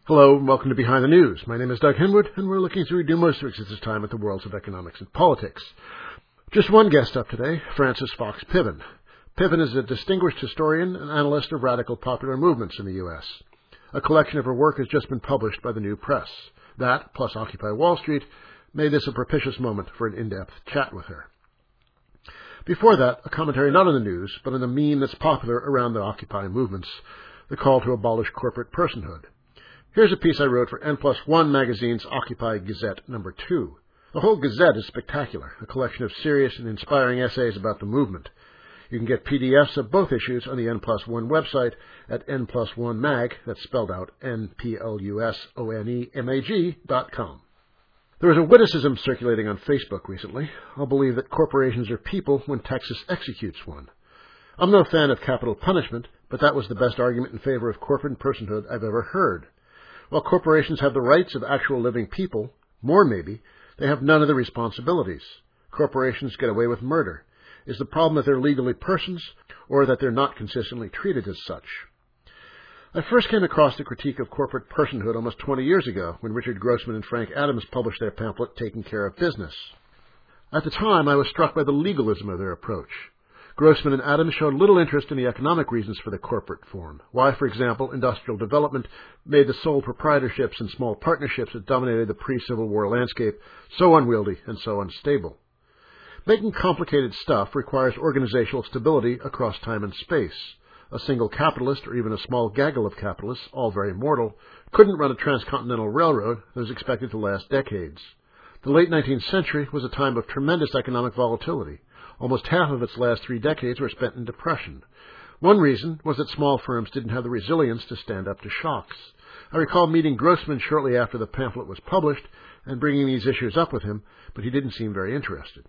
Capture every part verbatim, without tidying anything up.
Hello and welcome to Behind the News. My name is Doug Henwood, and we're looking through do most weeks at this time at the worlds of economics and politics. Just one guest up today, Frances Fox Piven. Piven is a distinguished historian and analyst of radical popular movements in the U S. A collection of her work has just been published by the New Press. That, plus Occupy Wall Street, made this a propitious moment for an in-depth chat with her. Before that, a commentary not on the news, but on the meme that's popular around the Occupy movements, the call to abolish corporate personhood. Here's a piece I wrote for N plus one magazine's Occupy Gazette number two. The whole Gazette is spectacular, a collection of serious and inspiring essays about the movement. You can get P D Fs of both issues on the N plus one website at N plus one mag, that's spelled out N P L U S O N E M A G dot com. There was a witticism circulating on Facebook recently. I'll believe that corporations are people when Texas executes one. I'm no fan of capital punishment, but that was the best argument in favor of corporate personhood I've ever heard. While corporations have the rights of actual living people, more maybe, they have none of the responsibilities. Corporations get away with murder. Is the problem that they're legally persons, or that they're not consistently treated as such? I first came across the critique of corporate personhood almost twenty years ago, when Richard Grossman and Frank Adams published their pamphlet, Taking Care of Business. At the time, I was struck by the legalism of their approach. Grossman and Adams showed little interest in the economic reasons for the corporate form. Why, for example, industrial development made the sole proprietorships and small partnerships that dominated the pre-Civil War landscape so unwieldy and so unstable. Making complicated stuff requires organizational stability across time and space. A single capitalist, or even a small gaggle of capitalists, all very mortal, couldn't run a transcontinental railroad that was expected to last decades. The late nineteenth century was a time of tremendous economic volatility. Almost half of its last three decades were spent in depression. One reason was that small firms didn't have the resilience to stand up to shocks. I recall meeting Grossman shortly after the pamphlet was published and bringing these issues up with him, but he didn't seem very interested.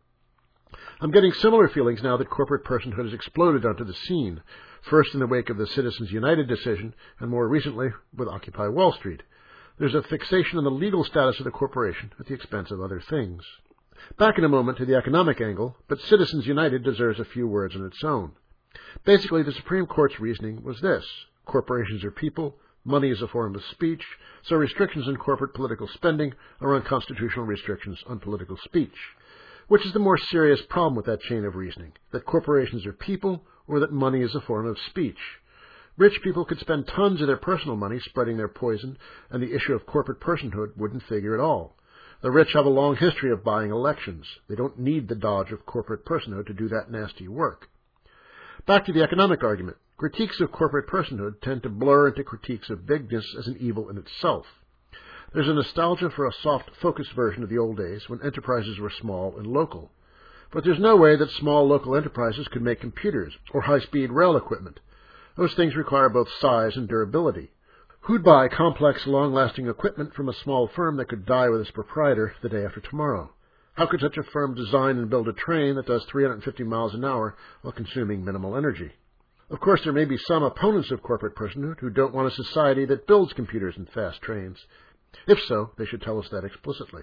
I'm getting similar feelings now that corporate personhood has exploded onto the scene, first in the wake of the Citizens United decision, and more recently with Occupy Wall Street. There's a fixation on the legal status of the corporation at the expense of other things. Back in a moment to the economic angle, but Citizens United deserves a few words on its own. Basically, the Supreme Court's reasoning was this: corporations are people, money is a form of speech, so restrictions on corporate political spending are unconstitutional restrictions on political speech. Which is the more serious problem with that chain of reasoning, that corporations are people or that money is a form of speech? Rich people could spend tons of their personal money spreading their poison, and the issue of corporate personhood wouldn't figure at all. The rich have a long history of buying elections. They don't need the dodge of corporate personhood to do that nasty work. Back to the economic argument. Critiques of corporate personhood tend to blur into critiques of bigness as an evil in itself. There's a nostalgia for a soft, focused version of the old days when enterprises were small and local. But there's no way that small local enterprises could make computers or high-speed rail equipment. Those things require both size and durability. Who'd buy complex, long-lasting equipment from a small firm that could die with its proprietor the day after tomorrow? How could such a firm design and build a train that does three hundred fifty miles an hour while consuming minimal energy? Of course, there may be some opponents of corporate personhood who don't want a society that builds computers and fast trains. If so, they should tell us that explicitly.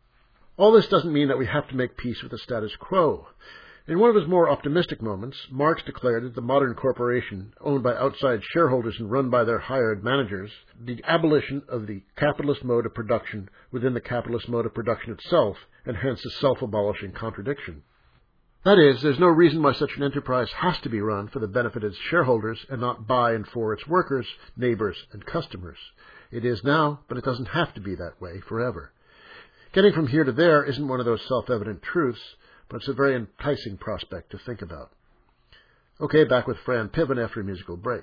All this doesn't mean that we have to make peace with the status quo. In one of his more optimistic moments, Marx declared that the modern corporation, owned by outside shareholders and run by their hired managers, the abolition of the capitalist mode of production within the capitalist mode of production itself, and hence a self-abolishing contradiction. That is, there's no reason why such an enterprise has to be run for the benefit of its shareholders and not by and for its workers, neighbors, and customers. It is now, but it doesn't have to be that way forever. Getting from here to there isn't one of those self-evident truths, but it's a very enticing prospect to think about. Okay, back with Fran Piven after a musical break.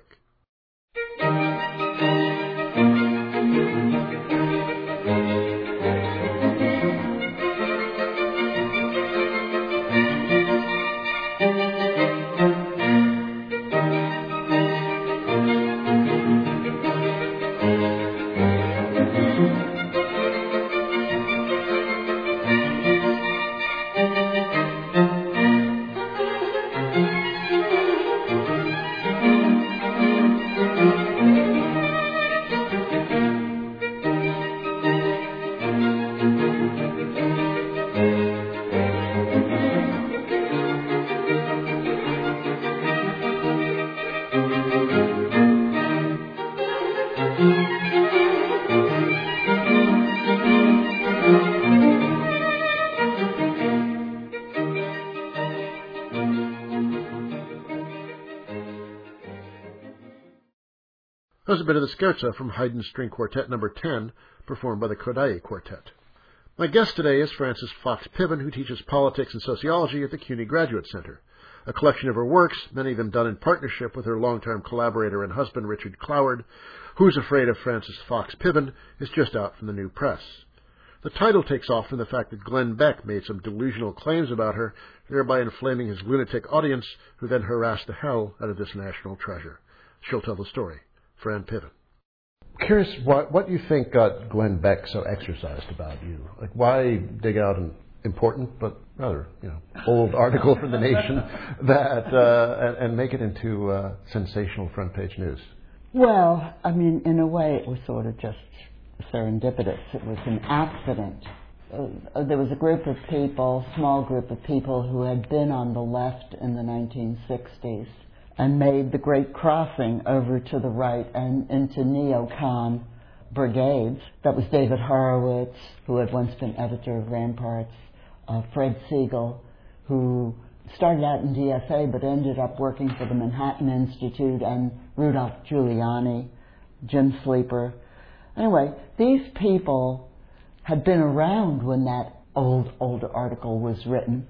That was a bit of the scherzo from Haydn's String Quartet number ten, performed by the Kodály Quartet. My guest today is Frances Fox Piven, who teaches politics and sociology at the C U N Y Graduate Center. A collection of her works, many of them done in partnership with her longtime collaborator and husband, Richard Cloward, Who's Afraid of Frances Fox Piven, is just out from the New Press. The title takes off from the fact that Glenn Beck made some delusional claims about her, thereby inflaming his lunatic audience, who then harassed the hell out of this national treasure. She'll tell the story. Fran Piven. Curious what, what you think got Glenn Beck so exercised about you. Like, why dig out an important but rather, you know, old article from The Nation that uh, and, and make it into uh, sensational front page news? Well, I mean, in a way, it was sort of just serendipitous. It was an accident. Uh, there was a group of people, small group of people, who had been on the left in the nineteen sixties and made the great crossing over to the right and into neocon brigades. That was David Horowitz, who had once been editor of Ramparts, uh, Fred Siegel, who started out in D S A but ended up working for the Manhattan Institute, and Rudolph Giuliani, Jim Sleeper. Anyway, these people had been around when that old, old article was written,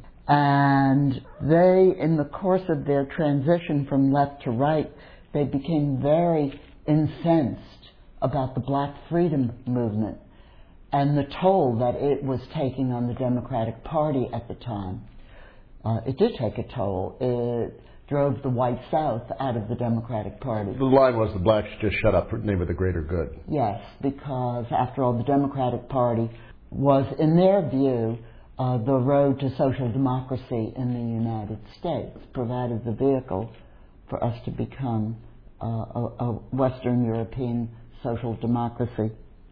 and they, in the course of their transition from left to right, they became very incensed about the Black freedom movement and the toll that it was taking on the Democratic Party at the time. Uh, it did take a toll. It drove the white South out of the Democratic Party. The line was the blacks just shut up for the name of the greater good. Yes, because after all, the Democratic Party was, in their view, uh, the road to social democracy in the United States, provided the vehicle for us to become uh, a, a Western European social democracy.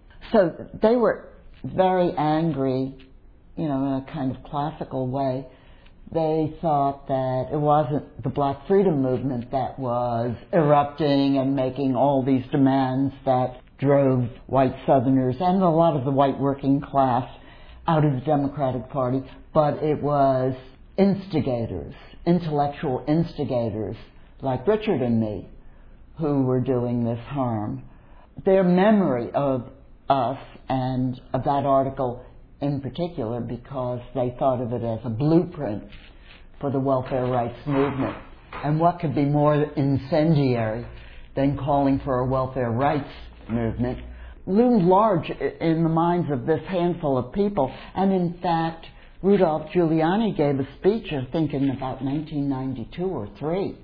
So they were very angry, you know, in a kind of classical way. They thought that it wasn't the Black freedom movement that was erupting and making all these demands that drove white Southerners and a lot of the white working class out of the Democratic Party, but it was instigators, intellectual instigators like Richard and me who were doing this harm. Their memory of us and of that article in particular, because they thought of it as a blueprint for the welfare rights movement. And what could be more incendiary than calling for a welfare rights movement, loomed large in the minds of this handful of people. And in fact, Rudolph Giuliani gave a speech, I think in about nineteen ninety-two or three,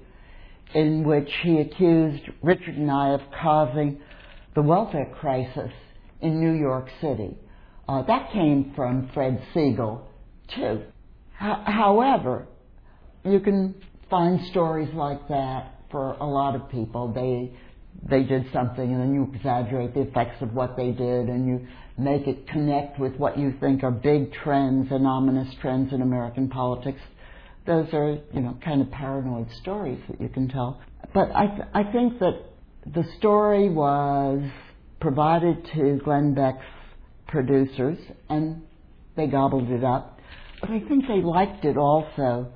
in which he accused Richard and I of causing the welfare crisis in New York City. Uh, that came from Fred Siegel, too. H- however, you can find stories like that for a lot of people. They they did something and then you exaggerate the effects of what they did and you make it connect with what you think are big trends and ominous trends in American politics. Those are, you know, kind of paranoid stories that you can tell. But I th- I think that the story was provided to Glenn Beck's producers, and they gobbled it up. But I think they liked it also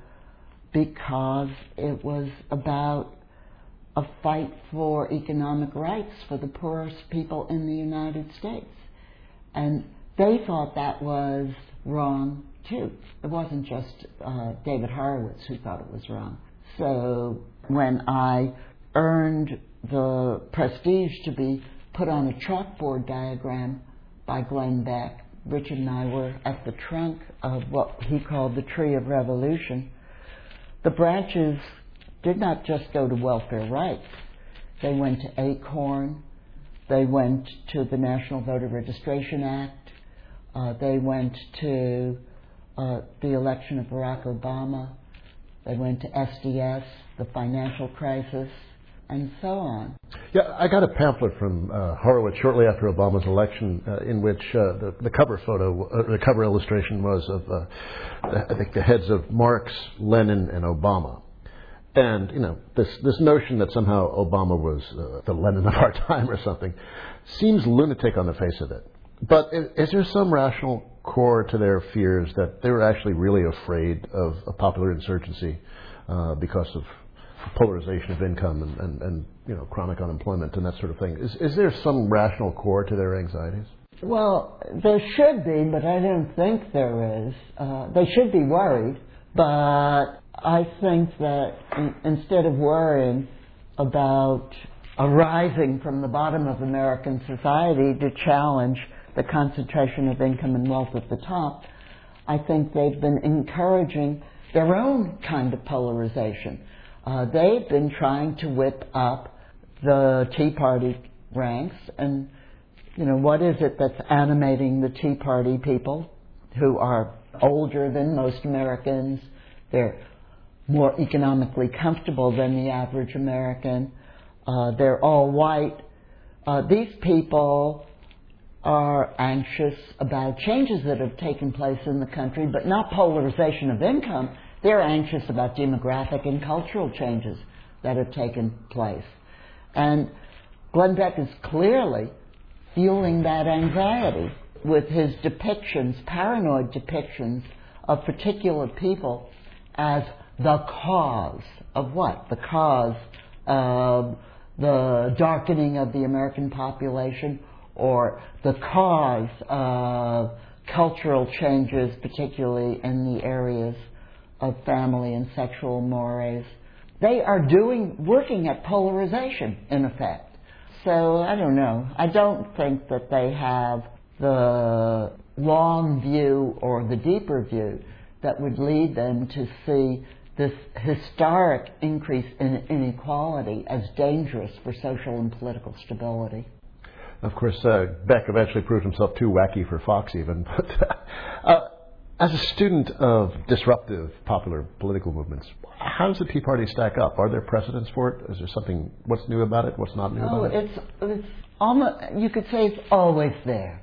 because it was about a fight for economic rights for the poorest people in the United States. And they thought that was wrong, too. It wasn't just uh, David Horowitz who thought it was wrong. So when I earned the prestige to be put on a chalkboard diagram by Glenn Beck, Richard and I were at the trunk of what he called the Tree of Revolution. The branches did not just go to welfare rights. They went to ACORN. They went to the National Voter Registration Act. Uh, they went to uh, the election of Barack Obama. They went to S D S, the financial crisis, and so on. Yeah, I got a pamphlet from uh, Horowitz shortly after Obama's election, uh, in which uh, the, the cover photo, uh, the cover illustration was of, uh, I think, the heads of Marx, Lenin, and Obama. And, you know, this this notion that somehow Obama was uh, the Lenin of our time or something seems lunatic on the face of it. But is, is there some rational core to their fears that they were actually really afraid of a popular insurgency uh, because of polarization of income and, and, and you know chronic unemployment and that sort of thing. Is is there some rational core to their anxieties? Well, there should be, but I don't think there is. Uh, they should be worried, but I think that in, instead of worrying about arising from the bottom of American society to challenge the concentration of income and wealth at the top, I think they've been encouraging their own kind of polarization. Uh, they've been trying to whip up the Tea Party ranks, and you know, what is it that's animating the Tea Party people who are older than most Americans? They're more economically comfortable than the average American. Uh, they're all white. Uh, these people are anxious about changes that have taken place in the country, but not polarization of income. They're anxious about demographic and cultural changes that have taken place. And Glenn Beck is clearly fueling that anxiety with his depictions, paranoid depictions of particular people as the cause of what? The cause of the darkening of the American population, or the cause of cultural changes, particularly in the areas of family and sexual mores. They are doing, working at polarization, in effect. So, I don't know. I don't think that they have the long view or the deeper view that would lead them to see this historic increase in inequality as dangerous for social and political stability. Of course, uh, Beck eventually proved himself too wacky for Fox even. But uh, as a student of disruptive popular political movements, how does the Tea Party stack up? Are there precedents for it? Is there something, what's new about it? What's not new oh, about it? It's, it's almost, you could say it's always there.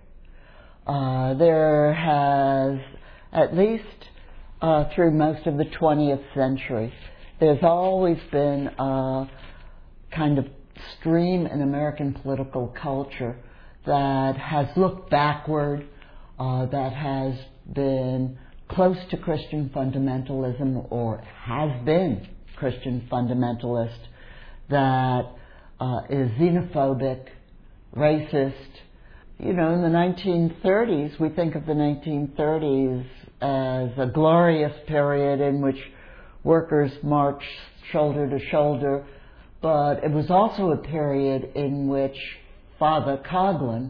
Uh, there has, at least uh, through most of the twentieth century, there's always been a kind of stream in American political culture that has looked backward, uh, that has been close to Christian fundamentalism or has been Christian fundamentalist, that uh, is xenophobic, racist. You know, in the nineteen thirties, we think of the nineteen thirties as a glorious period in which workers marched shoulder to shoulder, but it was also a period in which Father Coughlin,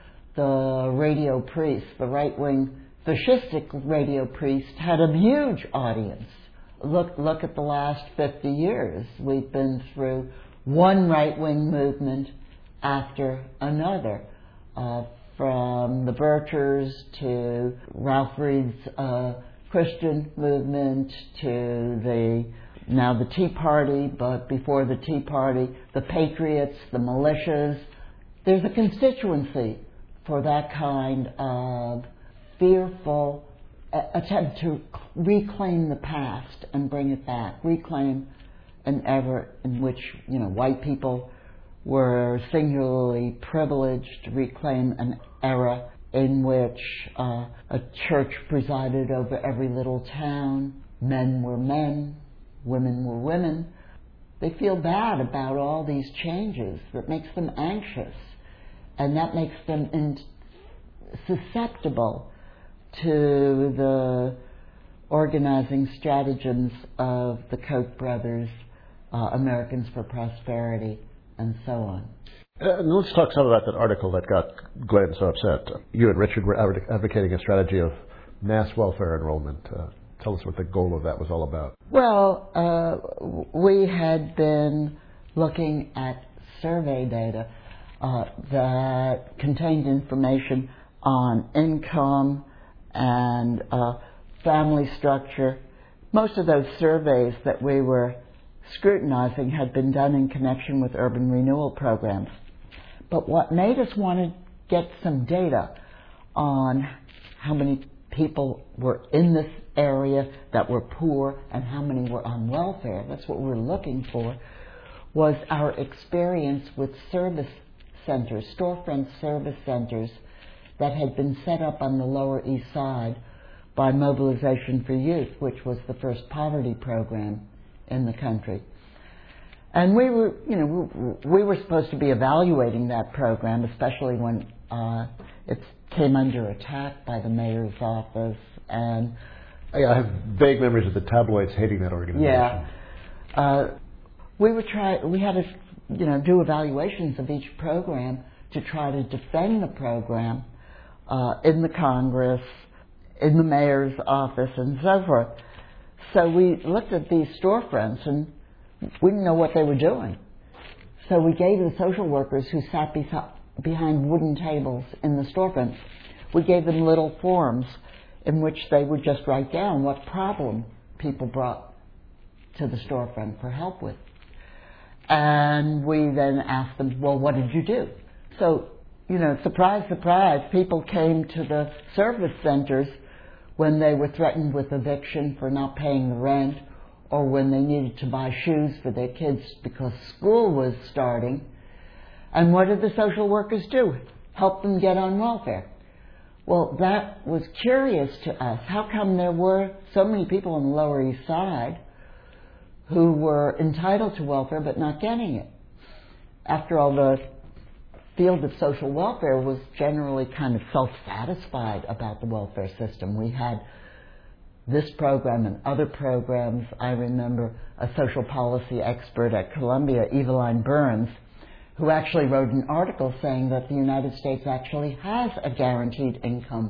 the radio priest, the right-wing fascistic radio priest, had a huge audience. Look, look at the last fifty years. We've been through one right-wing movement after another, uh, from the Birchers to Ralph Reed's uh, Christian movement to the now the Tea Party, but before the Tea Party, the Patriots, the militias. There's a constituency for that kind of fearful uh, attempt to reclaim the past and bring it back, reclaim an era in which, you know, white people were singularly privileged, reclaim an era in which uh, a church presided over every little town, men were men, women were women. They feel bad about all these changes. That makes them anxious, and that makes them in- susceptible to the organizing stratagems of the Koch brothers, uh, Americans for Prosperity, and so on. Uh, and let's talk some about that article that got Glenn so upset. You and Richard were advocating a strategy of mass welfare enrollment. Uh, tell us what the goal of that was all about. Well, uh, we had been looking at survey data uh, that contained information on income and uh, family structure. Most of those surveys that we were scrutinizing had been done in connection with urban renewal programs. But what made us want to get some data on how many people were in this area that were poor and how many were on welfare, that's what we were looking for, was our experience with service centers, storefront service centers that had been set up on the Lower East Side by Mobilization for Youth, which was the first poverty program in the country. And we were, you know, we were supposed to be evaluating that program, especially when uh, it came under attack by the mayor's office. And I have vague memories of the tabloids hating that organization. Yeah, uh, we were try. We had to, you know, do evaluations of each program to try to defend the program uh, in the Congress, in the mayor's office, and so forth. So we looked at these storefronts and we didn't know what they were doing. So we gave the social workers who sat besi- behind wooden tables in the storefronts, we gave them little forms in which they would just write down what problem people brought to the storefront for help with. And we then asked them, well, what did you do? So, you know, surprise, surprise, people came to the service centers when they were threatened with eviction for not paying the rent, or when they needed to buy shoes for their kids because school was starting. And what did the social workers do? Help them get on welfare. Well, that was curious to us. How come there were so many people on the Lower East Side who were entitled to welfare but not getting it? After all, the field of social welfare was generally kind of self-satisfied about the welfare system. We had this program and other programs. I remember a social policy expert at Columbia, Eveline Burns, who actually wrote an article saying that the United States actually has a guaranteed income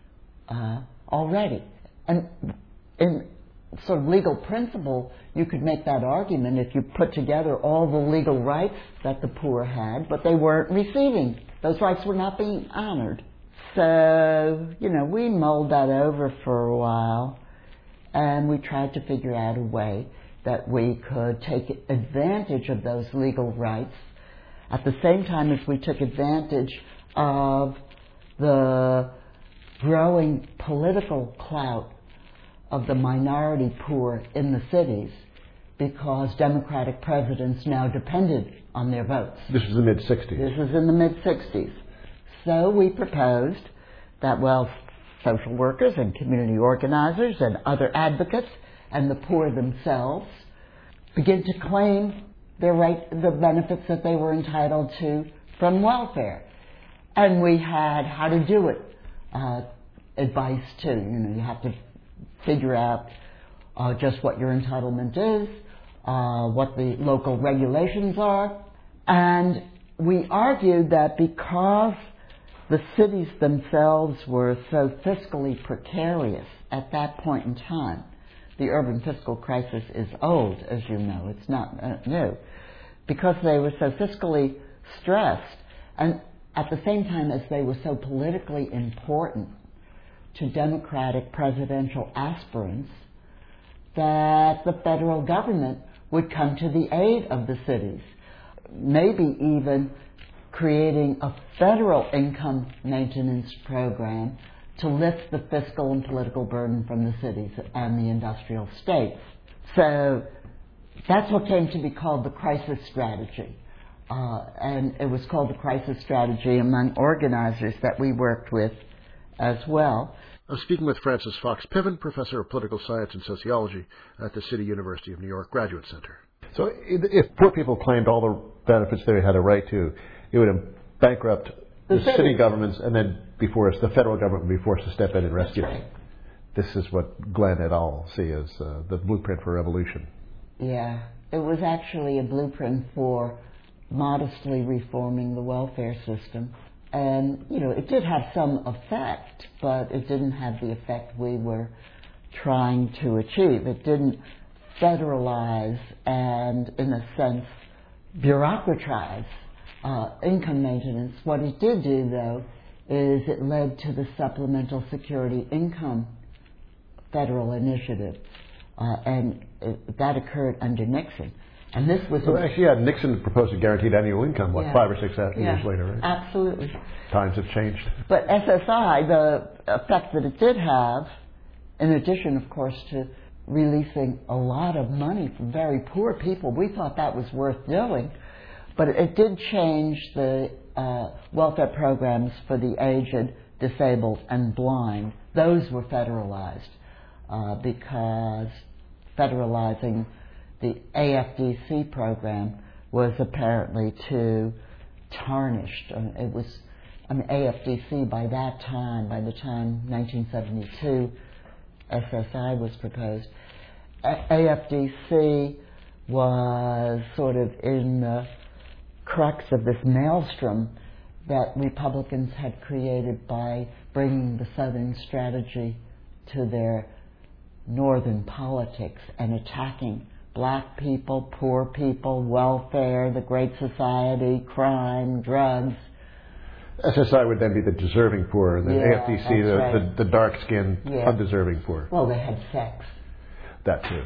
uh, already. And in sort of legal principle, you could make that argument if you put together all the legal rights that the poor had, but they weren't receiving. Those rights were not being honored. So, you know, we mulled that over for a while, and we tried to figure out a way that we could take advantage of those legal rights at the same time as we took advantage of the growing political clout of the minority poor in the cities, because Democratic presidents now depended on their votes. This was the mid-sixties. This was in the mid-sixties. So we proposed that, well, social workers and community organizers and other advocates and the poor themselves begin to claim their right, the benefits that they were entitled to from welfare. And we had how to do it uh, advice too. You know, you have to figure out uh, just what your entitlement is, uh, what the local regulations are. And we argued that because the cities themselves were so fiscally precarious at that point in time, the urban fiscal crisis is old, as you know, it's not uh, new, because they were so fiscally stressed, and at the same time as they were so politically important to Democratic presidential aspirants, that the federal government would come to the aid of the cities, maybe even creating a federal income maintenance program to lift the fiscal and political burden from the cities and the industrial states. So that's what came to be called the crisis strategy. Uh, and it was called the crisis strategy among organizers that we worked with as well. I'm speaking with Frances Fox Piven, Professor of Political Science and Sociology at the City University of New York Graduate Center. So if poor people claimed all the benefits they had a right to, it would bankrupt the, the city. city governments, and then be forced, the federal government would be forced to step in and rescue them. Right. This is what Glenn et al. See as uh, the blueprint for revolution. Yeah, it was actually a blueprint for modestly reforming the welfare system. And, you know, it did have some effect, but it didn't have the effect we were trying to achieve. It didn't federalize and, in a sense, bureaucratize uh, income maintenance. What it did do, though, is it led to the Supplemental Security Income Federal Initiative, uh, and it, that occurred under Nixon. And this was... So actually, yeah, Nixon proposed a guaranteed annual income, what, yeah. five or six years yeah, later, right? Absolutely. Times have changed. But S S I, the effect that it did have, in addition, of course, to releasing a lot of money from very poor people, we thought that was worth doing. But it did change the uh, welfare programs for the aged, disabled, and blind. Those were federalized uh, because federalizing the A F D C program was apparently too tarnished. I mean, it was, I mean, A F D C by that time, by the time nineteen seventy-two S S I was proposed, A F D C was sort of in the crux of this maelstrom that Republicans had created by bringing the Southern strategy to their Northern politics and attacking black people, poor people, welfare, the Great Society, crime, drugs. S S I would then be the deserving poor, and the Yeah, A F D C, the, right. the, the dark-skinned, Yeah. undeserving poor. Well, they had sex. That too,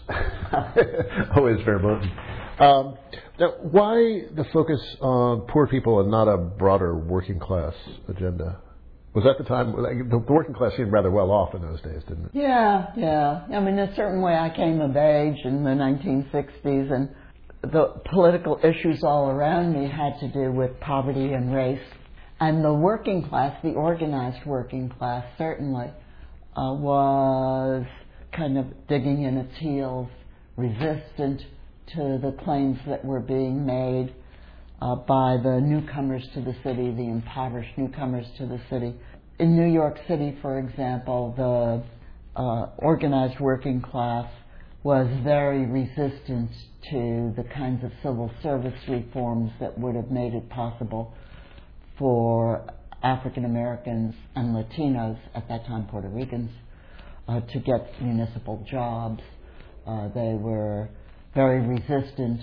yes. Always verboten. Um, now, why the focus on poor people and not a broader working class agenda? Was that the time, the working class seemed rather well off in those days, didn't it? Yeah, yeah. I mean, a certain way I came of age in the nineteen sixties, and the political issues all around me had to do with poverty and race. And the working class, the organized working class, certainly uh, was kind of digging in its heels, resistant to the claims that were being made uh, by the newcomers to the city, the impoverished newcomers to the city. In New York City, for example, the uh, organized working class was very resistant to the kinds of civil service reforms that would have made it possible for African Americans and Latinos, at that time Puerto Ricans, uh, to get municipal jobs. Uh, they were very resistant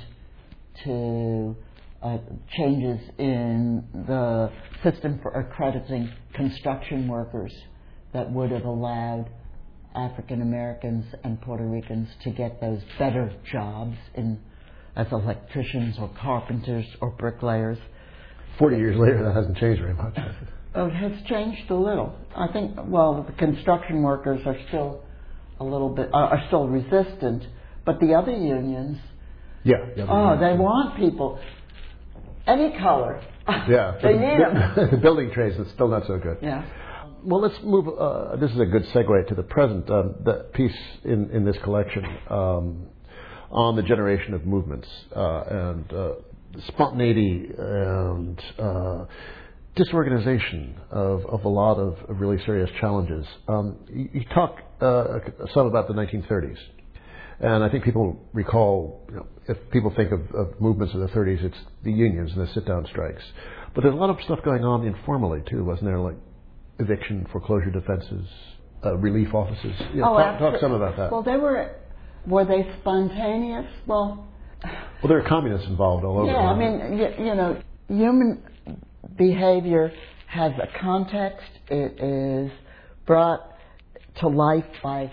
to uh, changes in the system for accrediting construction workers that would have allowed African Americans and Puerto Ricans to get those better jobs in as electricians or carpenters or bricklayers. Forty years later, that hasn't changed very much. Oh, it has changed a little. I think, well, the construction workers are still a little bit, are, are still resistant, but the other unions, yeah. The other oh, unions, they yeah. want people, any color. Yeah. They the, need them. The building trades is still not so good. Yeah. Well, let's move, uh, this is a good segue to the present, um, the piece in, in this collection um, on the generation of movements uh, and uh, spontaneity and uh, disorganization of, of a lot of really serious challenges. Um, you, you talk uh, some about the nineteen thirties, and I think people recall, you know, if people think of, of movements of the thirties, it's the unions and the sit-down strikes. But there's a lot of stuff going on informally, too, wasn't there, like eviction, foreclosure defenses, uh, relief offices? You know, oh, talk, talk some about that. Well, they were, were they spontaneous? Well, Well, there are communists involved all over. yeah, I mean, you, you know, human behavior has a context. It is brought to life by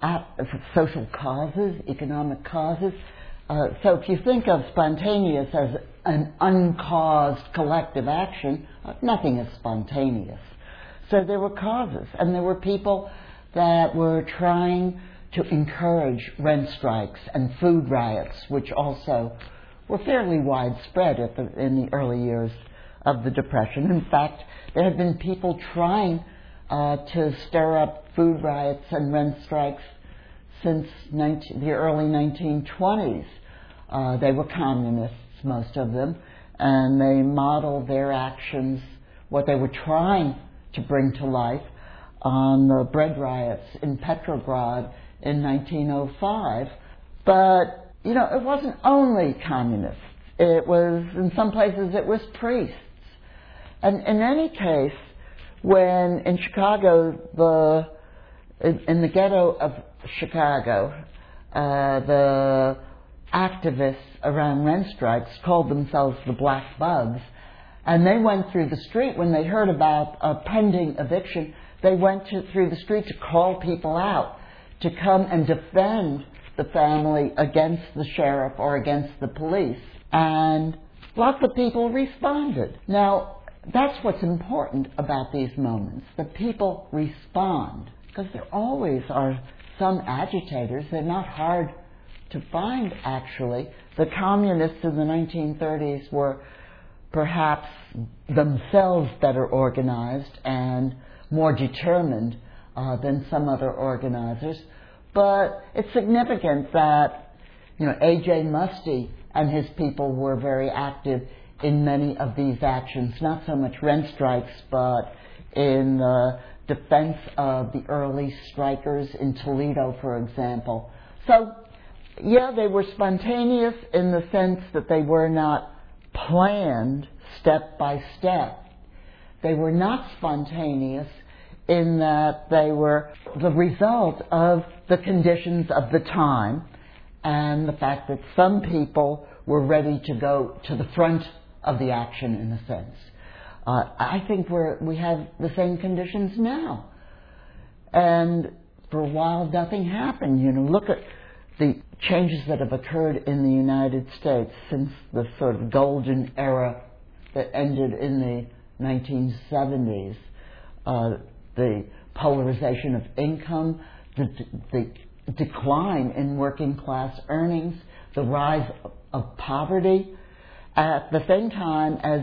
social causes, economic causes. Uh, so if you think of spontaneous as an uncaused collective action, uh, nothing is spontaneous. So there were causes, and there were people that were trying to encourage rent strikes and food riots, which also were fairly widespread at the, in the early years of the Depression. In fact, there had been people trying uh, to stir up food riots and rent strikes since nineteen, the early nineteen twenties. Uh, they were communists, most of them, and they modeled their actions, what they were trying to bring to life, on the bread riots in Petrograd in nineteen oh five. But, you know, it wasn't only communists. It was, in some places, it was priests. And in any case, when in Chicago, the in, in the ghetto of Chicago, uh, the activists around rent strikes called themselves the Black Bugs, and they went through the street when they heard about a pending eviction. They went to, through the street to call people out to come and defend the family against the sheriff or against the police. And lots of people responded. Now, that's what's important about these moments, that people respond, because there always are some agitators. They're not hard to find, actually. The communists in the nineteen thirties were perhaps themselves better organized and more determined uh, than some other organizers. But it's significant that You know, A J Muste and his people were very active in many of these actions, not so much rent strikes, but in the defense of the early strikers in Toledo, for example. So, yeah, they were spontaneous in the sense that they were not planned step by step. They were not spontaneous in that they were the result of the conditions of the time and the fact that some people were ready to go to the front of the action, in a sense. Uh, I think we're, we have the same conditions now. And for a while, nothing happened. You know, look at the changes that have occurred in the United States since the sort of golden era that ended in the nineteen seventies. Uh, the polarization of income, the, the decline in working class earnings, the rise of poverty, at the same time as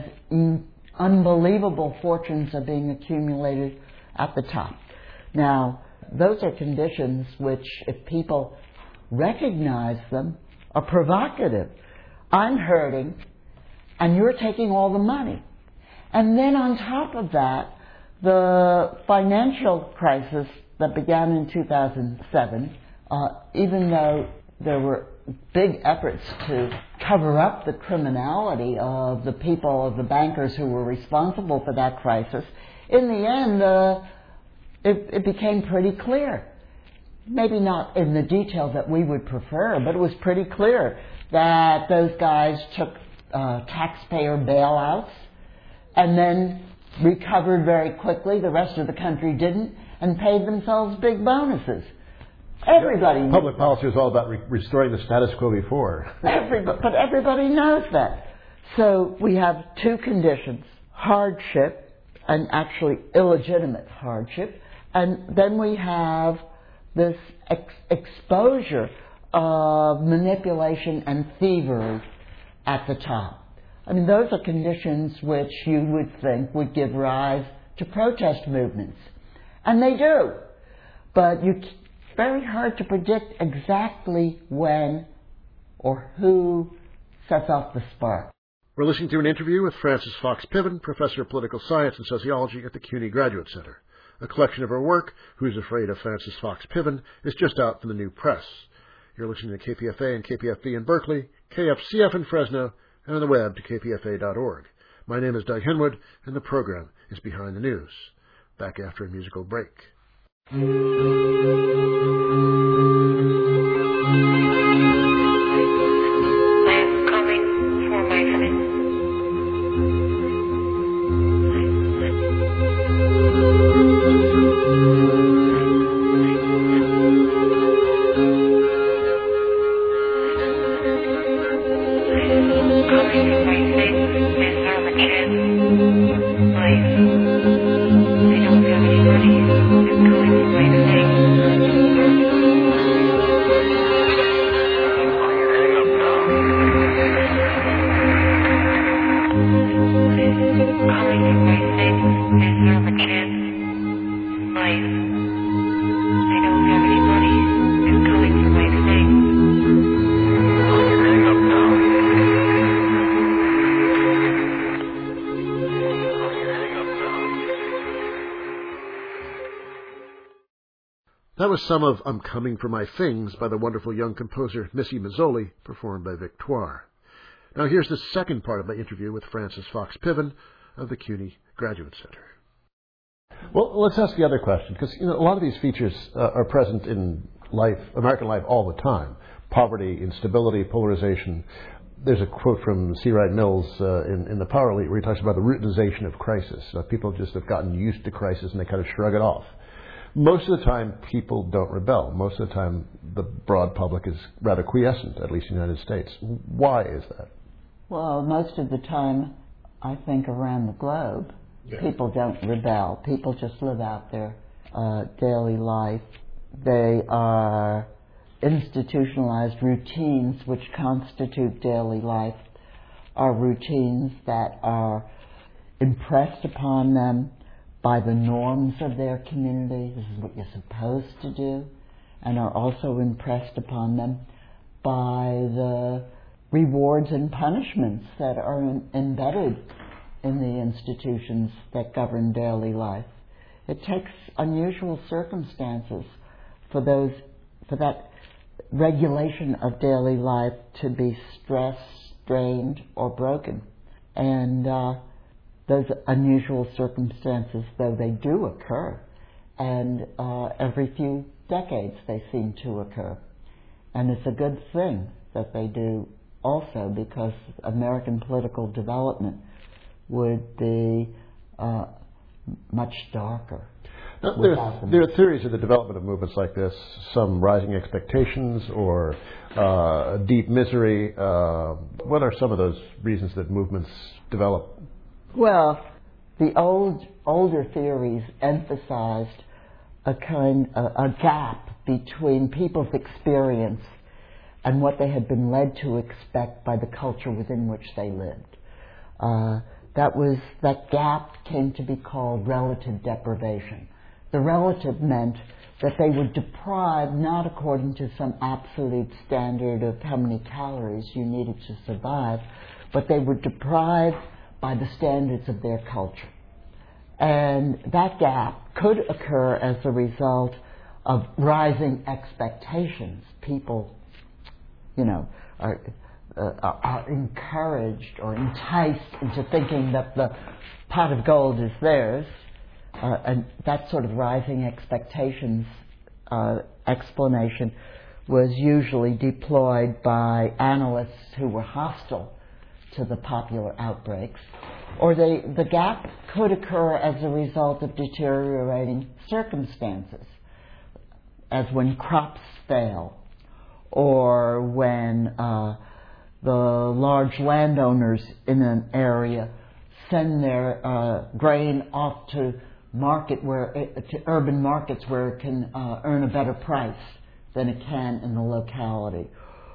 unbelievable fortunes are being accumulated at the top. Now, those are conditions which, if people recognize them, are provocative. I'm hurting, and you're taking all the money. And then on top of that, the financial crisis that began in two thousand seven, uh, even though there were big efforts to cover up the criminality of the people, of the bankers who were responsible for that crisis, in the end, uh, it, it became pretty clear. Maybe not in the detail that we would prefer, but it was pretty clear that those guys took uh, taxpayer bailouts and then recovered very quickly. The rest of the country didn't, and paid themselves big bonuses. Everybody yeah, public policy is all about re- restoring the status quo before. Everybody, but everybody knows that. So we have two conditions: hardship, and actually illegitimate hardship, and then we have this ex- exposure of manipulation and thievery at the top. I mean, those are conditions which you would think would give rise to protest movements. And they do. But you, it's very hard to predict exactly when or who sets off the spark. We're listening to an interview with Frances Fox Piven, Professor of Political Science and Sociology at the CUNY Graduate Center. A collection of her work, Who's Afraid of Frances Fox Piven, is just out from the New Press. You're listening to K P F A and K P F B in Berkeley, K F C F in Fresno, and on the web to k p f a dot org. My name is Doug Henwood, and the program is Behind the News. Back after a musical break. I am coming for my friends. That was some of I'm Coming for My Things by the wonderful young composer Missy Mazzoli, performed by Victoire. Now here's the second part of my interview with Frances Fox Piven of the CUNY Graduate Center. Well, let's ask the other question, because you know, a lot of these features uh, are present in life, American life, all the time. Poverty, instability, polarization. There's a quote from C. Wright Mills uh, in, in The Power Elite where he talks about the routinization of crisis. Uh, people just have gotten used to crisis and they kind of shrug it off. Most of the time, people don't rebel. Most of the time, the broad public is rather quiescent, at least in the United States. Why is that? Well, most of the time, I think around the globe, yeah. people don't rebel. People just live out their uh, daily life. They are institutionalized routines which constitute daily life, are routines that are impressed upon them by the norms of their community. This is what you're supposed to do, and are also impressed upon them by the rewards and punishments that are in, embedded in the institutions that govern daily life. It takes unusual circumstances for those, for that regulation of daily life to be stressed, strained, or broken. And uh, those unusual circumstances, though they do occur, and uh, every few decades they seem to occur. And it's a good thing that they do also, because American political development would be uh, much darker. Now, there, there are theories of the development of movements like this, some rising expectations or uh, deep misery. Uh, what are some of those reasons that movements develop? Well, the old older theories emphasized a kind a, a gap between people's experience and what they had been led to expect by the culture within which they lived. Uh, that was that gap came to be called relative deprivation. The relative meant that they were deprived not according to some absolute standard of how many calories you needed to survive, but they were deprived by the standards of their culture. And that gap could occur as a result of rising expectations. People, you know, are, uh, are encouraged or enticed into thinking that the pot of gold is theirs. Uh, and that sort of rising expectations uh, explanation was usually deployed by analysts who were hostile to the popular outbreaks. Or they, the gap could occur as a result of deteriorating circumstances, as when crops fail, or when uh, the large landowners in an area send their uh, grain off to market where it, to urban markets where it can uh, earn a better price than it can in the locality,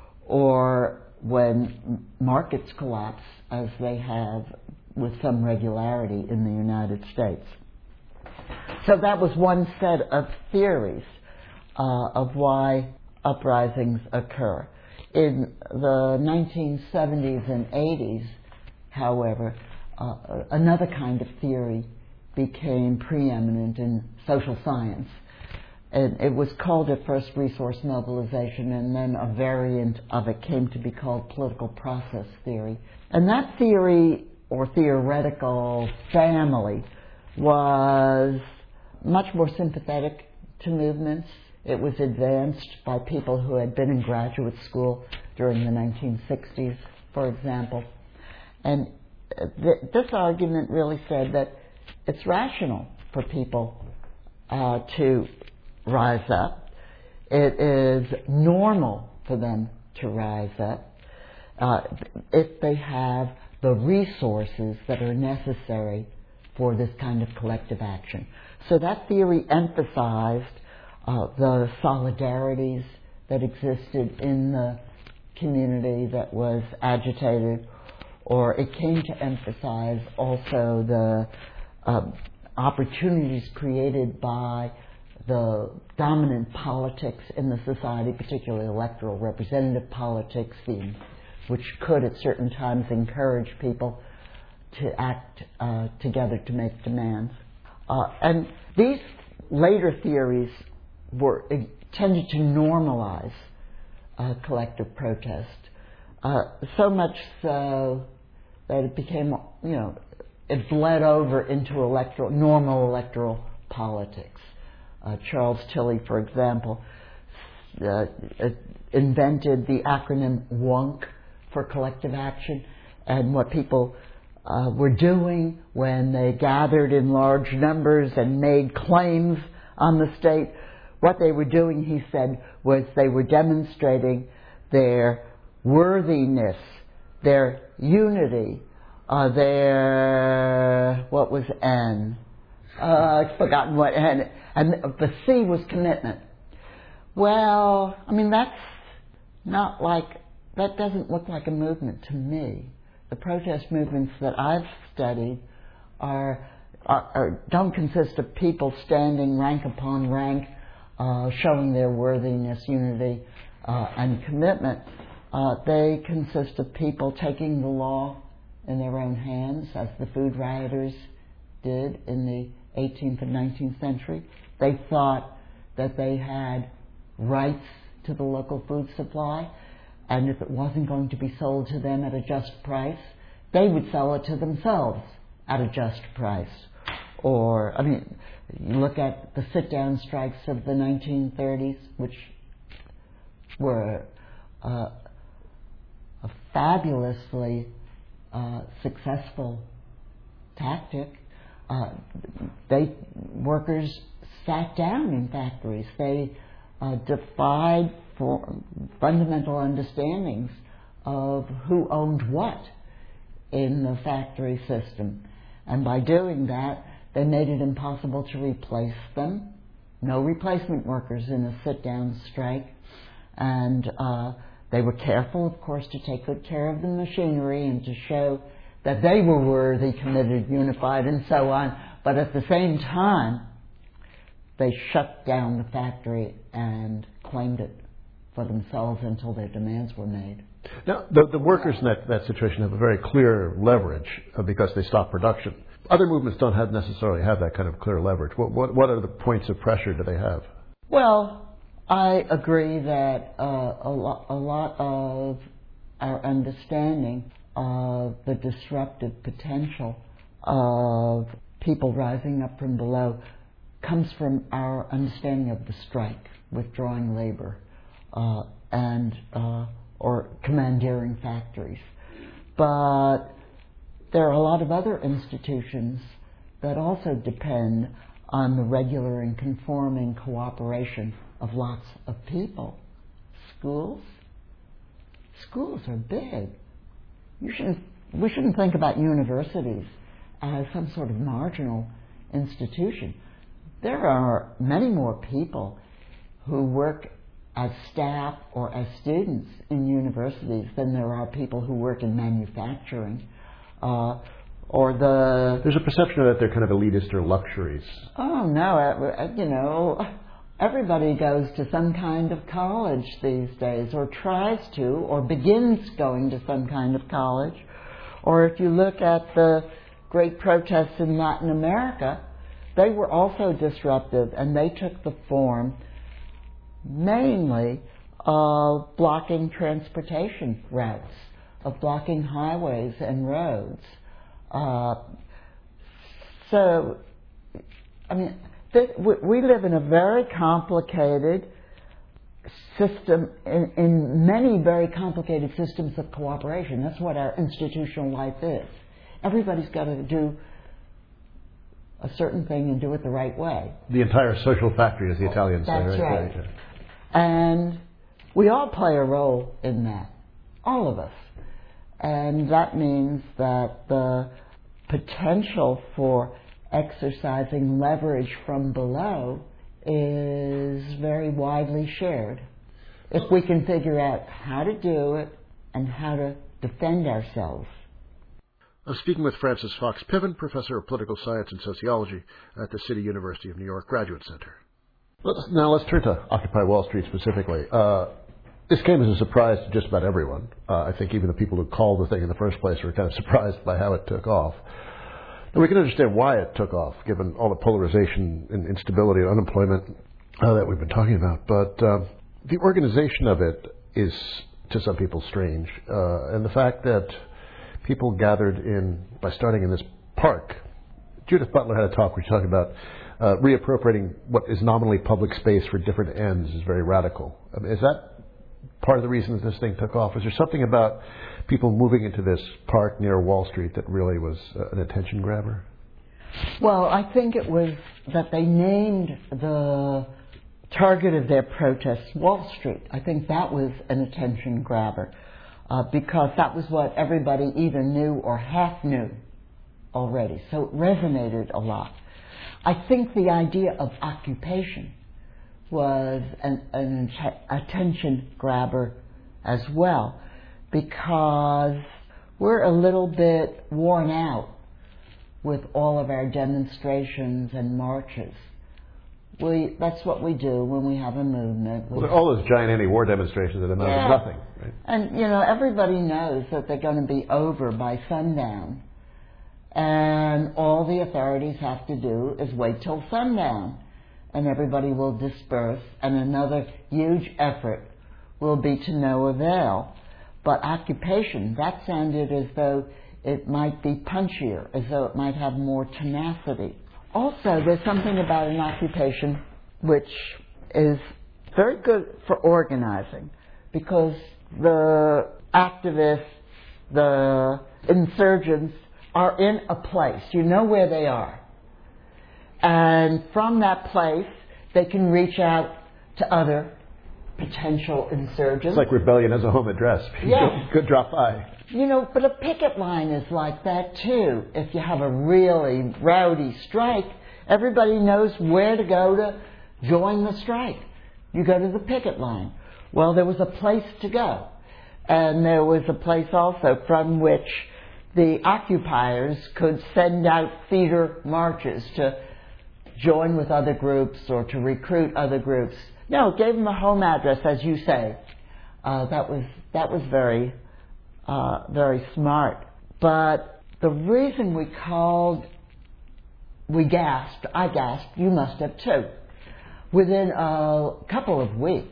or when markets collapse, as they have with some regularity in the United States. So that was one set of theories uh, of why uprisings occur. In the nineteen seventies and eighties, however, uh, another kind of theory became preeminent in social science. And it was called at first resource mobilization, and then a variant of it came to be called political process theory. And that theory, or theoretical family, was much more sympathetic to movements. It was advanced by people who had been in graduate school during the nineteen sixties, for example. And th- this argument really said that it's rational for people uh, to rise up. It is normal for them to rise up uh, if they have the resources that are necessary for this kind of collective action. So that theory emphasized uh, the solidarities that existed in the community that was agitated, or it came to emphasize also the uh, opportunities created by the dominant politics in the society, particularly electoral representative politics, the, which could at certain times encourage people to act uh, together to make demands. Uh, and these later theories were tended to normalize uh, collective protest, uh, so much so that it became, you know, it bled over into electoral, normal electoral politics. Uh, Charles Tilley, for example, uh, invented the acronym WUNC for collective action, and what people uh, were doing when they gathered in large numbers and made claims on the state. What they were doing, he said, was they were demonstrating their worthiness, their unity, uh, their, what was N? Uh, I've forgotten what N, and the C was commitment. Well, I mean, that's not like, that doesn't look like a movement to me. The protest movements that I've studied are, are, are don't consist of people standing rank upon rank, uh, showing their worthiness, unity, uh, and commitment, uh, they consist of people taking the law in their own hands, as the food rioters did in the eighteenth and nineteenth century. They thought that they had rights to the local food supply, and if it wasn't going to be sold to them at a just price, they would sell it to themselves at a just price. Or, I mean, you look at the sit-down strikes of the nineteen thirties, which were uh, a fabulously uh, successful tactic. Uh, they workers sat down in factories. They uh, defied for fundamental understandings of who owned what in the factory system, and by doing that, they made it impossible to replace them. No replacement workers in a sit-down strike, and uh, they were careful, of course, to take good care of the machinery and to show that they were worthy, committed, unified, and so on. But at the same time, they shut down the factory and claimed it for themselves until their demands were made. Now, the, the workers in that, that situation have a very clear leverage uh, because they stop production. Other movements don't have necessarily have that kind of clear leverage. What, what, what are the points of pressure do they have? Well, I agree that uh, a, lo- a lot of our understanding of the disruptive potential of people rising up from below comes from our understanding of the strike, withdrawing labor, uh, and uh, or commandeering factories. But there are a lot of other institutions that also depend on the regular and conforming cooperation of lots of people. Schools? Schools are big. You shouldn't, we shouldn't think about universities as some sort of marginal institution. There are many more people who work as staff or as students in universities than there are people who work in manufacturing. Uh, or the... There's a perception that they're kind of elitist or luxuries. Oh, no, you know, everybody goes to some kind of college these days, or tries to, or begins going to some kind of college. Or if you look at the great protests in Latin America, they were also disruptive, and they took the form mainly of blocking transportation routes, of blocking highways and roads. Uh, so, I mean, th- we live in a very complicated system, in, in many very complicated systems of cooperation. That's what our institutional life is. Everybody's got to do a certain thing and do it the right way. The entire social factory, as the Italians say. That's right. right. right. And we all play a role in that, all of us. And that means that the potential for exercising leverage from below is very widely shared. If we can figure out how to do it and how to defend ourselves. I'm speaking with Frances Fox Piven, Professor of Political Science and Sociology at the City University of New York Graduate Center. Let's, now let's turn to Occupy Wall Street specifically. Uh, this came as a surprise to just about everyone. Uh, I think even the people who called the thing in the first place were kind of surprised by how it took off. And we can understand why it took off, given all the polarization and instability and unemployment uh, that we've been talking about. But uh, the organization of it is, to some people, strange. Uh, and the fact that people gathered in, by starting in this park. Judith Butler had a talk where she talked about uh, reappropriating what is nominally public space for different ends is very radical. I mean, is that part of the reason that this thing took off? Was there something about people moving into this park near Wall Street that really was uh, an attention grabber? Well, I think it was that they named the target of their protests Wall Street. I think that was an attention grabber. Uh, because that was what everybody either knew or half knew already. So it resonated a lot. I think the idea of occupation was an, an attention grabber as well, because we're a little bit worn out with all of our demonstrations and marches. We, that's what we do when we have a movement. Well, all those giant anti-war demonstrations that amount yeah. to nothing, right? And, you know, everybody knows that they're going to be over by sundown. And all the authorities have to do is wait till sundown. And everybody will disperse, and another huge effort will be to no avail. But occupation, that sounded as though it might be punchier, as though it might have more tenacity. Also, there's something about an occupation which is very good for organizing, because the activists, the insurgents are in a place. You know where they are. And from that place, they can reach out to other potential insurgents. It's like rebellion has a home address. Yeah. Good drop by. You know, but a picket line is like that too. If you have a really rowdy strike, everybody knows where to go to join the strike. You go to the picket line. Well, there was a place to go. And there was a place also from which the occupiers could send out theater marches to join with other groups or to recruit other groups. No, it gave them a home address, as you say. Uh, that was that was very, uh, very smart. But the reason we called, we gasped, I gasped, you must have too. Within a couple of weeks,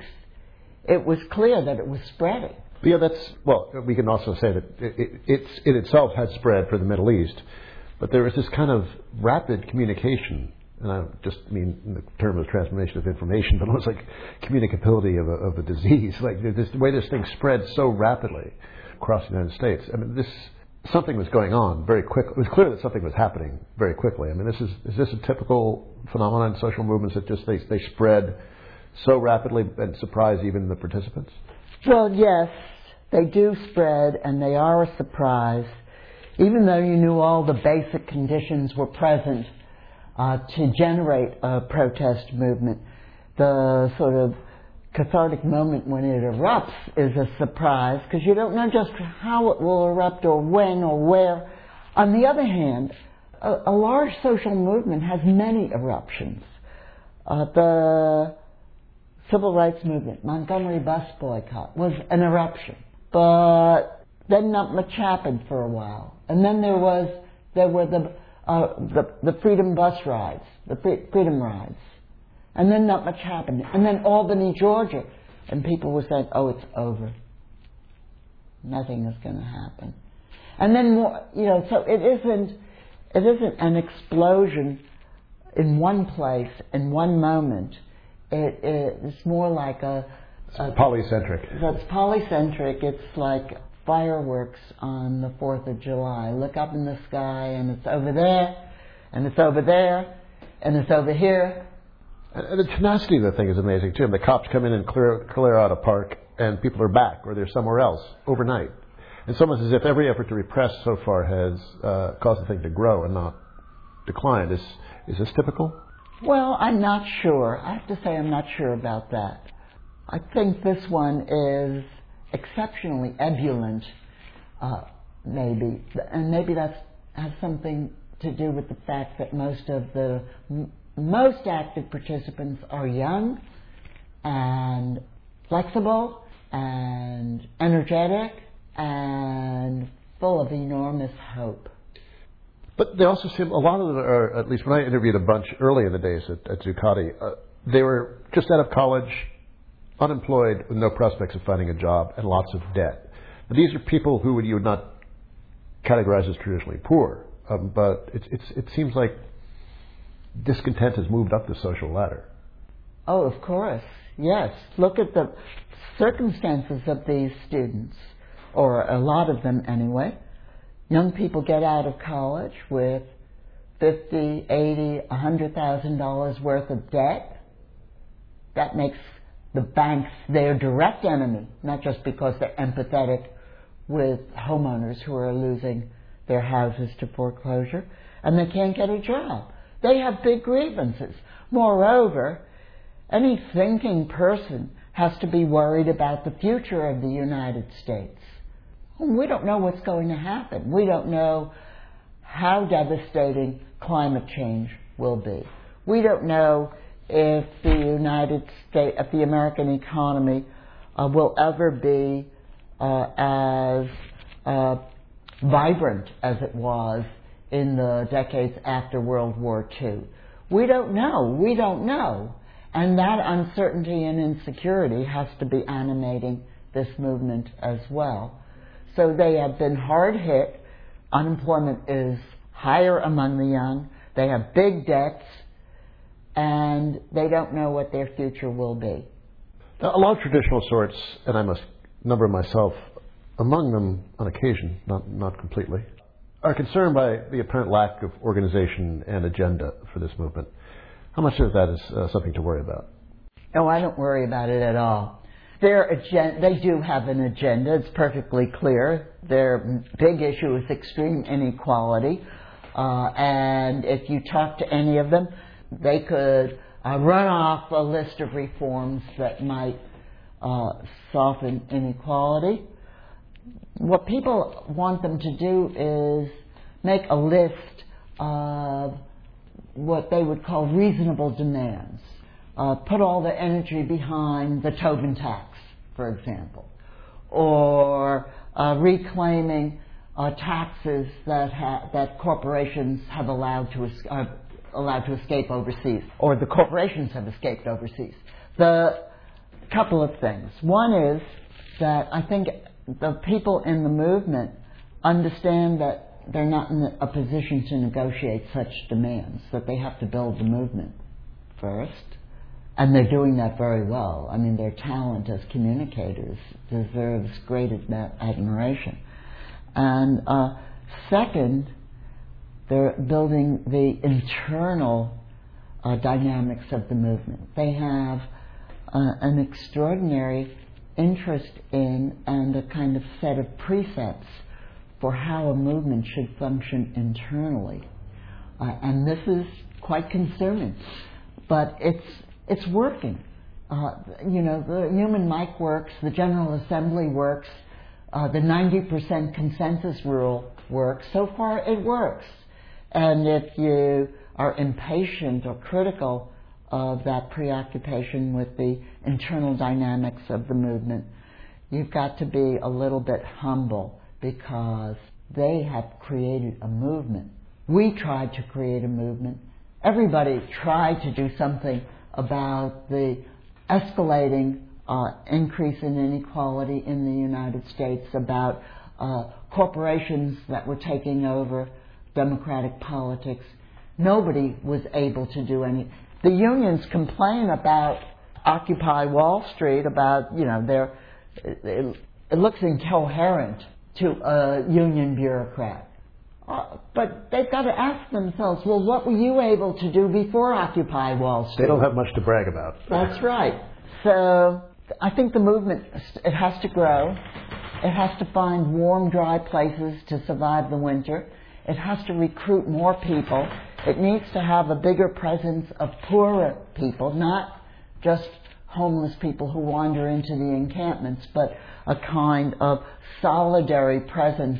it was clear that it was spreading. Yeah, that's, well, we can also say that it, it, it's, it itself had spread for the Middle East, but there was this kind of rapid communication, and I just mean in the term of transformation of information, but almost like communicability of a, of a disease. Like this, the way this thing spread so rapidly across the United States. I mean, this, something was going on very quickly. It was clear that something was happening very quickly. I mean, this is, is this a typical phenomenon in social movements that just they, they spread so rapidly and surprise even the participants? Well, yes, they do spread, and they are a surprise. Even though you knew all the basic conditions were present uh, to generate a protest movement, the sort of cathartic moment when it erupts is a surprise, because you don't know just how it will erupt or when or where. On the other hand, a, a large social movement has many eruptions. Uh, the Civil Rights Movement, Montgomery bus boycott, was an eruption. But then not much happened for a while. And then there was, there were the, uh, the, the Freedom bus rides, the Freedom rides. And then not much happened. And then Albany, Georgia. And people were saying, oh, it's over. Nothing is going to happen. And then more, you know, so it isn't, it isn't an explosion in one place, in one moment. It, it, it's more like a... It's a polycentric. It's polycentric. It's like fireworks on the fourth of July. Look up in the sky, and it's over there, and it's over there, and it's over here. And the tenacity of the thing is amazing, too. The cops come in and clear, clear out a park, and people are back, or they're somewhere else, overnight. It's almost as if every effort to repress so far has uh, caused the thing to grow and not decline. Is, is this typical? Well, I'm not sure. I have to say I'm not sure about that. I think this one is exceptionally ebullient, uh, maybe. And maybe that has something to do with the fact that most of the, m- most active participants are young and flexible and energetic and full of enormous hope. But they also seem, a lot of them are, at least when I interviewed a bunch early in the days at, at Zuccotti, uh, they were just out of college, unemployed, with no prospects of finding a job, and lots of debt. But these are people who you would not categorize as traditionally poor, um, but it's, it's, it seems like discontent has moved up the social ladder. Oh, of course, yes. Look at the circumstances of these students, or a lot of them anyway. Young people get out of college with fifty, eighty, a hundred thousand dollars worth of debt. That makes the banks their direct enemy, not just because they're empathetic with homeowners who are losing their houses to foreclosure, and they can't get a job. They have big grievances. Moreover, any thinking person has to be worried about the future of the United States. We don't know what's going to happen. We don't know how devastating climate change will be. We don't know if the United States, if the American economy uh, will ever be uh, as uh, vibrant as it was in the decades after World War Two. We don't know. We don't know. And that uncertainty and insecurity has to be animating this movement as well. So they have been hard hit. Unemployment is higher among the young. They have big debts, and they don't know what their future will be. Now, a lot of traditional sorts, and I must number myself among them on occasion, not not completely, are concerned by the apparent lack of organization and agenda for this movement. How much of that is uh, something to worry about? No, I don't worry about it at all. Their agenda, they do have an agenda. It's perfectly clear. Their big issue is extreme inequality. Uh, and if you talk to any of them, they could uh, run off a list of reforms that might uh, soften inequality. What people want them to do is make a list of what they would call reasonable demands. Uh, put all the energy behind the Tobin tax, for example, or uh, reclaiming uh, taxes that ha- that corporations have allowed to es- uh, allowed to escape overseas, or the corporations have escaped overseas. The couple of things. One is that I think the people in the movement understand that they're not in a position to negotiate such demands, that they have to build the movement first. And they're doing that very well. I mean, their talent as communicators deserves great ad- admiration. And uh, second, they're building the internal uh, dynamics of the movement. They have uh, an extraordinary interest in and a kind of set of precepts for how a movement should function internally. Uh, and this is quite concerning. But it's It's working. Uh, you know, the Human Mic works, the General Assembly works, uh, the ninety percent consensus rule works. So far, it works. And if you are impatient or critical of that preoccupation with the internal dynamics of the movement, you've got to be a little bit humble, because they have created a movement. We tried to create a movement. Everybody tried to do something about the escalating uh, increase in inequality in the United States, about uh, corporations that were taking over democratic politics. Nobody was able to do any. The unions complain about Occupy Wall Street, about, you know, their, it, it looks incoherent to a union bureaucrat. Uh, but they've got to ask themselves, well, what were you able to do before Occupy Wall Street? They don't have much to brag about. That's right. So I think the movement, it has to grow. It has to find warm, dry places to survive the winter. It has to recruit more people. It needs to have a bigger presence of poorer people, not just homeless people who wander into the encampments, but a kind of solidary presence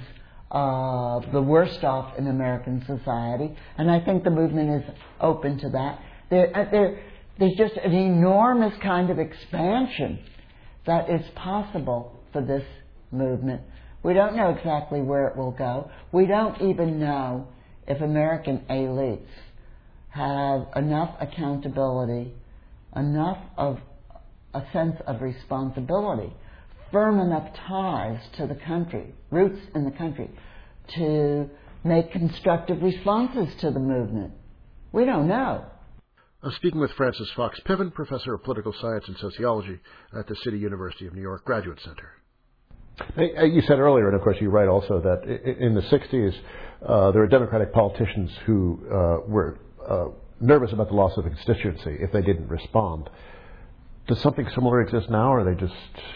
of the worst off in American society. And I think the movement is open to that. There, there, there's just an enormous kind of expansion that is possible for this movement. We don't know exactly where it will go. We don't even know if American elites have enough accountability, enough of a sense of responsibility, firm enough ties to the country, roots in the country, to make constructive responses to the movement. We don't know. I'm speaking with Frances Fox Piven, Professor of Political Science and Sociology at the City University of New York Graduate Center. You said earlier, and of course you write also, that in the sixties uh, there were Democratic politicians who uh, were uh, nervous about the loss of a constituency if they didn't respond. Does something similar exist now, or are they just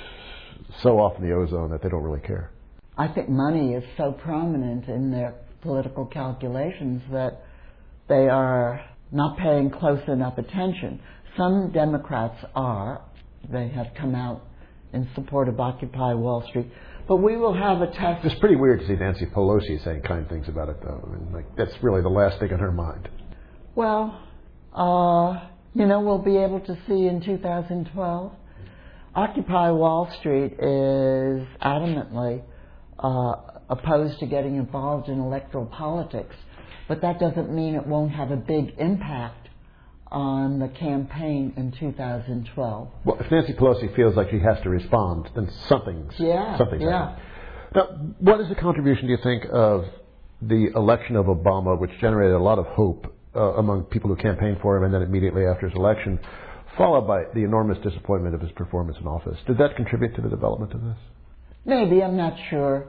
so off in the ozone that they don't really care? I think money is so prominent in their political calculations that they are not paying close enough attention. Some Democrats are. They have come out in support of Occupy Wall Street. But we will have a test. It's pretty weird to see Nancy Pelosi saying kind things about it, though. I mean, like, that's really the last thing on her mind. Well, uh, you know, we'll be able to see in two thousand twelve. Occupy Wall Street is adamantly uh, opposed to getting involved in electoral politics, but that doesn't mean it won't have a big impact on the campaign in two thousand twelve. Well, if Nancy Pelosi feels like she has to respond, then something's yeah, something's yeah. happening. Now, what is the contribution, do you think, of the election of Obama, which generated a lot of hope uh, among people who campaigned for him, and then immediately after his election, followed by the enormous disappointment of his performance in office? Did that contribute to the development of this? Maybe, I'm not sure.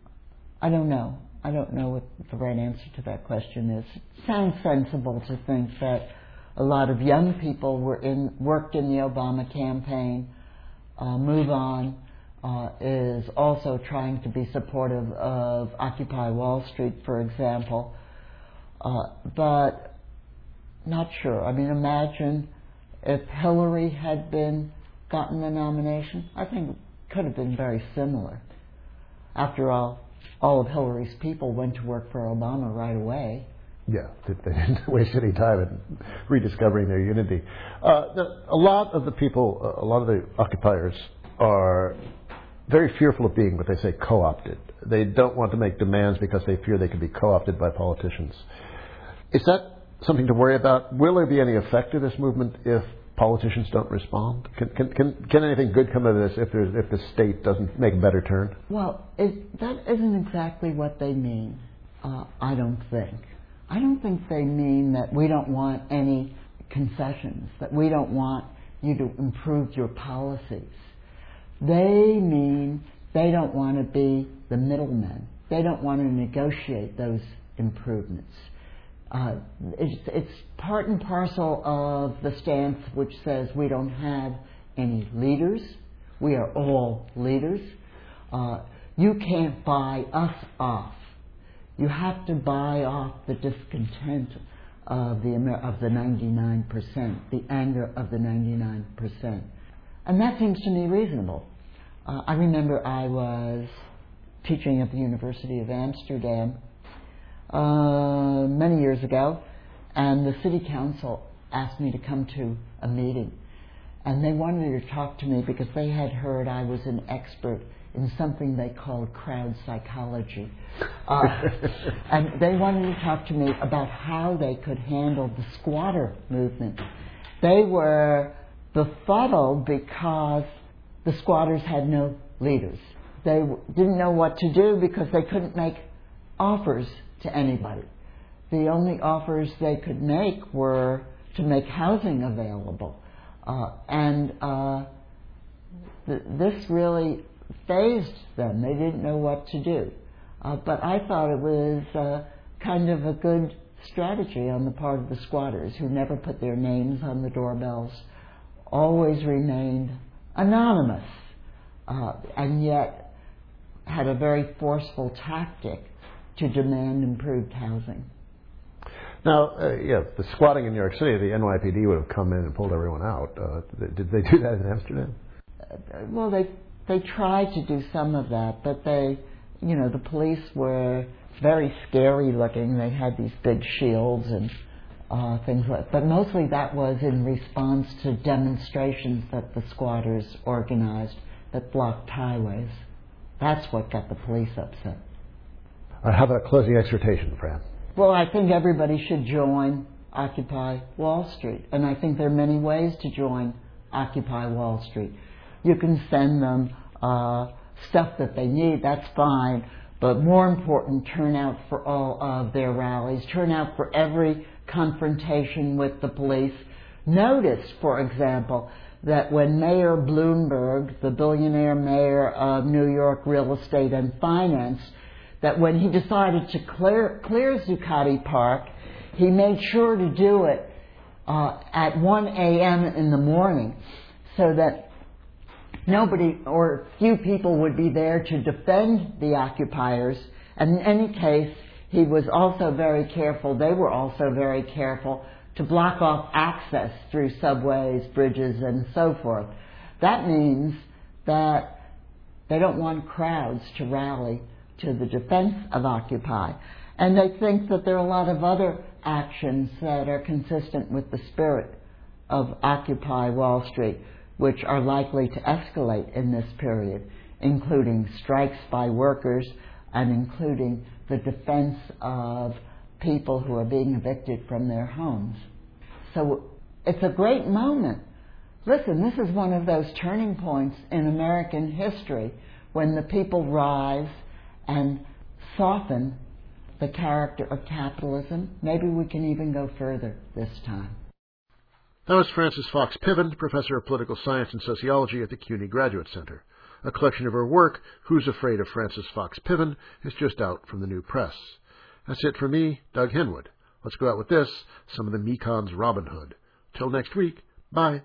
I don't know. I don't know what the right answer to that question is. It sounds sensible to think that a lot of young people were in, worked in the Obama campaign. Uh, Move On uh, is also trying to be supportive of Occupy Wall Street, for example. Uh, but not sure. I mean, imagine if Hillary had been gotten the nomination. I think it could have been very similar. After all, all of Hillary's people went to work for Obama right away. Yeah, they didn't waste any time in rediscovering their unity. Uh, the, a lot of the people, uh, a lot of the occupiers are very fearful of being what they say co-opted. They don't want to make demands because they fear they could be co-opted by politicians. Is that something to worry about? Will there be any effect to this movement if politicians don't respond? Can can can, can anything good come out of this if there's, if the state doesn't make a better turn? Well, it, that isn't exactly what they mean. Uh, I don't think. I don't think they mean that we don't want any concessions, that we don't want you to improve your policies. They mean they don't want to be the middlemen. They don't want to negotiate those improvements. Uh, it's, it's part and parcel of the stance which says we don't have any leaders. We are all leaders. Uh, you can't buy us off. You have to buy off the discontent of the of the ninety-nine percent, the anger of the ninety-nine percent. And that seems to me reasonable. Uh, I remember I was teaching at the University of Amsterdam uh, many years ago, and the city council asked me to come to a meeting. And they wanted to talk to me because they had heard I was an expert in something they called crowd psychology. Uh, and they wanted to talk to me about how they could handle the squatter movement. They were befuddled because the squatters had no leaders. They w- didn't know what to do because they couldn't make offers to anybody. The only offers they could make were to make housing available. Uh, and uh, th- this really fazed them. They didn't know what to do. Uh, but I thought it was uh, kind of a good strategy on the part of the squatters, who never put their names on the doorbells, always remained anonymous, uh, and yet had a very forceful tactic to demand improved housing. Now, uh, yeah, the squatting in New York City, the N Y P D would have come in and pulled everyone out. Uh, did they do that in Amsterdam? Uh, well, they they tried to do some of that, but they, you know, the police were very scary looking. They had these big shields and uh, things like that. But mostly that was in response to demonstrations that the squatters organized that blocked highways. That's what got the police upset. Uh, how about a closing exhortation, Fran? Well, I think everybody should join Occupy Wall Street. And I think there are many ways to join Occupy Wall Street. You can send them uh, stuff that they need, that's fine. But more important, turn out for all of their rallies. Turn out for every confrontation with the police. Notice, for example, that when Mayor Bloomberg, the billionaire mayor of New York real estate and finance, that when he decided to clear, clear Zuccotti Park, he made sure to do it uh, at one a.m. in the morning so that nobody or few people would be there to defend the occupiers. And in any case, he was also very careful, they were also very careful to block off access through subways, bridges, and so forth. That means that they don't want crowds to rally to the defense of Occupy. And they think that there are a lot of other actions that are consistent with the spirit of Occupy Wall Street, which are likely to escalate in this period, including strikes by workers and including the defense of people who are being evicted from their homes. So it's a great moment. Listen, this is one of those turning points in American history when the people rise and soften the character of capitalism. Maybe we can even go further this time. That was Frances Fox Piven, Professor of Political Science and Sociology at the C U N Y Graduate Center. A collection of her work, Who's Afraid of Frances Fox Piven, is just out from the New Press. That's it for me, Doug Henwood. Let's go out with this, some of the Mekon's Robin Hood. Till next week, bye.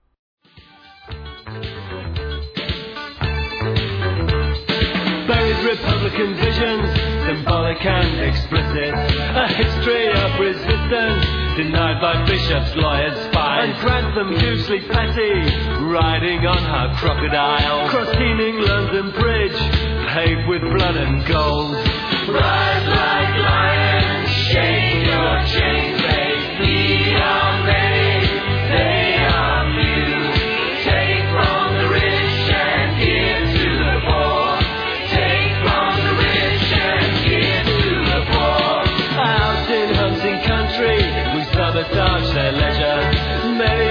Buried Republican visions, symbolic and explicit. A history of resistance, denied by bishops, lawyers, spies. And Grantham hugely petty, riding on her crocodile. Cross teeming London Bridge, paved with blood and gold. Rise like lions, shake your chains, we are many, they are few. Take from the rich and give to the poor. Take from the rich and give to the poor. Out in hunting country, we sabotage their leisure. Many